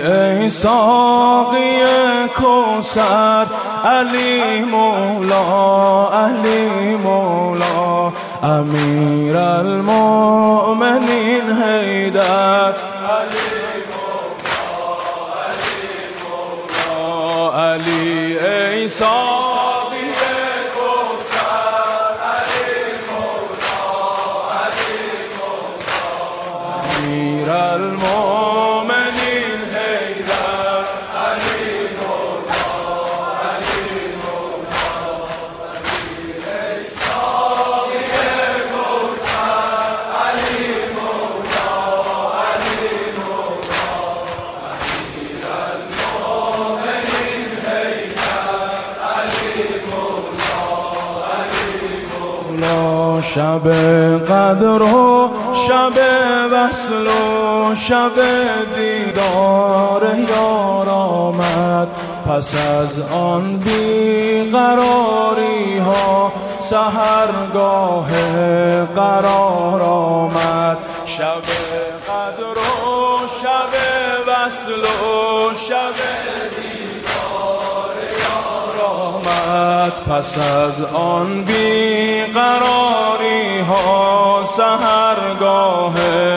ای ساقی کوثر، علی مولا علی مولا، امیر المؤمنین حیدر، علی مولا علی مولا، علی ای ساقی کوثر، علی مولا علی مولا، امیر المؤمنین حیدر، علی مولا علی مولا، علی ای ساقی کوثر، علی مولا علی مولا، امیر المؤمنین حیدر، علی مولا علی مولا. شب قدر و شب وصل و شب دیدار یار آمد، پس از آن بیقراری ها سحرگاه قرار آمد. شب قدر و شب وصل و شب دیدار یار آمد، پس از آن بیقراری ها سحرگاه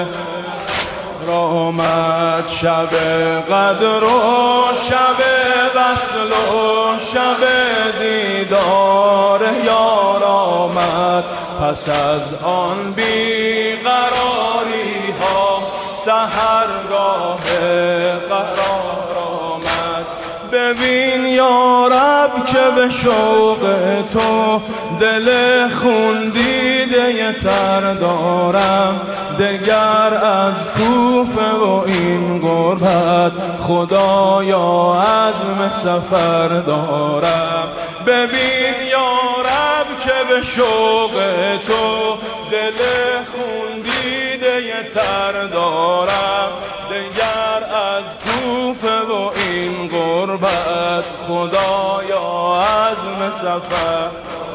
آمد. شب قدر و شب وصل و شب دیدار یار آمد، پس از آن بیقراری ها سحرگاه قرار آمد. ببین یا رب که به شوق تو دل خون دیده تر دارم، دگر از کوفه و این غربت خدایا عزم سفر دارم. ببین یا رب که به شوق تو دل خون دیده تر دارم، دگر از کوفه و این غربت خدایا عزم سفر.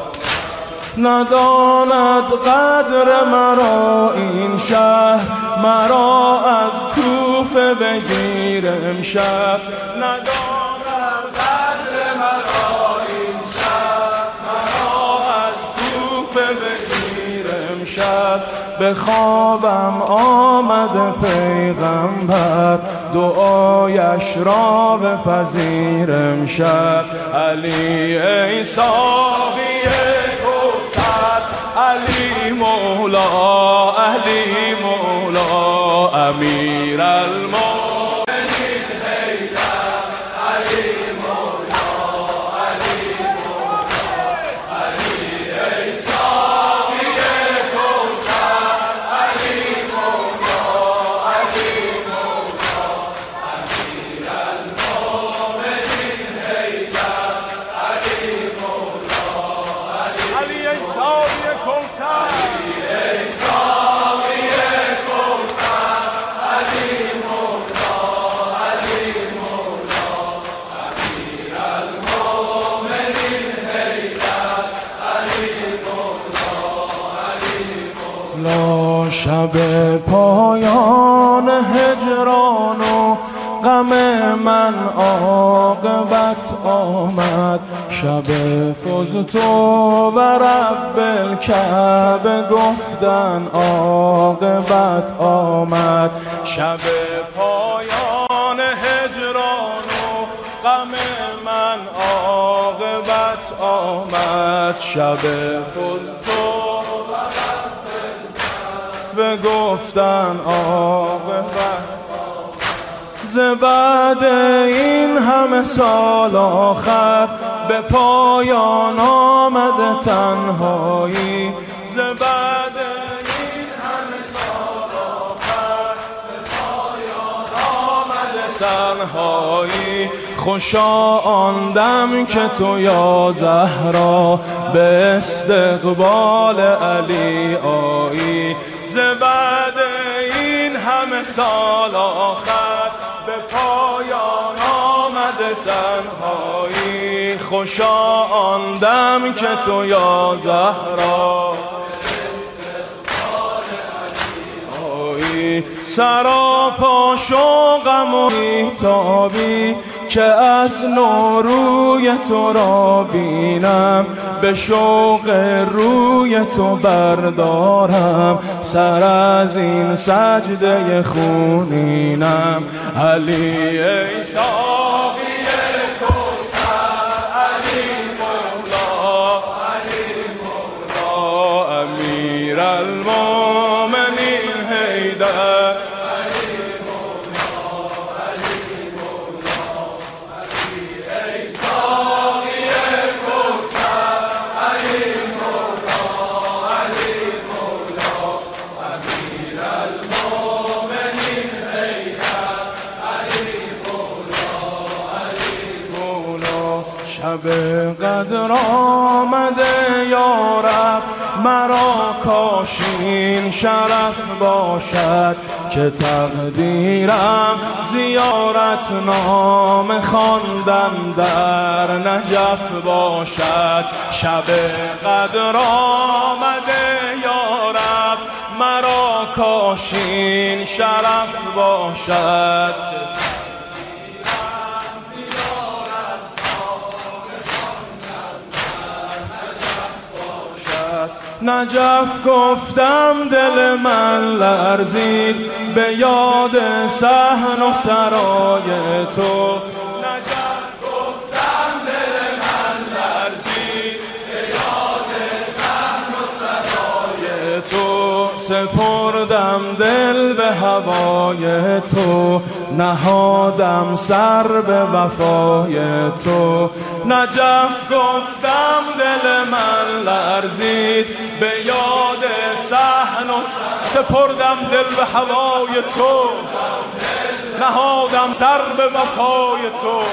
نداند قدر مرا این شهر، مرا از کوفه بگیر امشب. نداند قدر مرا این شهر، مرا از کوفه بگیر امشب. به خوابم آمد پیغمبر، دعایش را بپذیر امشب. علی ای ساقی کوثر، علی مولا علی مولا، امیر المؤمنین حیدر، علی مولا علی مولا، علی ای ساقی کوثر، علی مولا علی مولا، امیر المؤمنین حیدر، علی مولا علی ای ساقی کوثر، علی ای ساقی کوثر، علی مولا علی مولا، امیر المؤمنین حیدر، علی مولا علی مولا. شب پایان هجران و غم من عاقبت آمد، شب فزت و رب الکعبه گفتن عاقبت آمد. شب پایان هجران و غم من عاقبت آمد، شب فزت و رب الکعبه گفتن عاقبت. ز بعد این همه سال آخر به پایان آمد تنهایی، ز بعد این همه سال آخر به پایان آمد تنهایی. خوشا آن دم که تو یا زهرا به استقبال علی آیی، ز بعد این همه سال آخر به پایان آمد تنهایی. خوشا آن دم که تو یا زهرا سراپا شوقم و بیتابی که از نوروی تو را بینم، به شوق روی تو بردارم سر از این سجده خونینم. علی ای ساقی کوثر، علی مولا، علی مولا، امیر المومنین حیدر، شب قدر آمده یارب، مرا کاشین شرف باشد که تقدیرم زیارت نام خواندن در نجف باشد. شب قدر آمده یارب، مرا کاشین شرف باشد نجف. گفتم دل من لرزید به یاد صحن و سرای تو، نجف گفتم دل من لرزید به یاد صحن و سرای تو. سپردم دل به هوای تو، نهادم سر به وفای تو. نجف گفتم دل من لرزید به یاد صحن و سپردم دل به هوای تو، نهادم سر به وفای تو.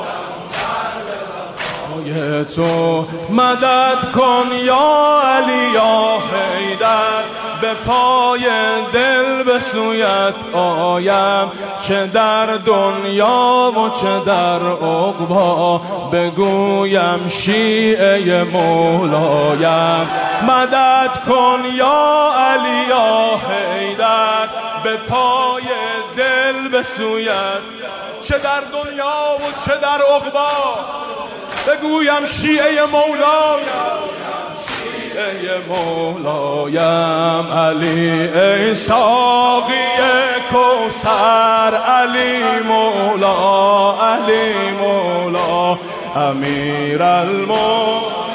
تو مدد کن یا علی یا حیدر، به پای دل به سویت آیم، چه در دنیا و چه در عقبا بگویم شیعه مولایم. مدد کن یا علی یا حیدر، به پای دل به سویت، چه در دنیا و چه در عقبا بگویم شیعه مولایم، شیعه مولایم. علی ای ساقی کوثر، علی مولا، علی مولا، امیر المومنین.